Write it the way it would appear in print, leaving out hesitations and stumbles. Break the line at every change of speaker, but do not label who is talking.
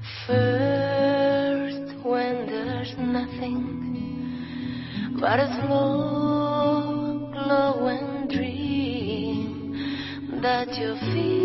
First, when there's nothing but a small glowing dream that you feel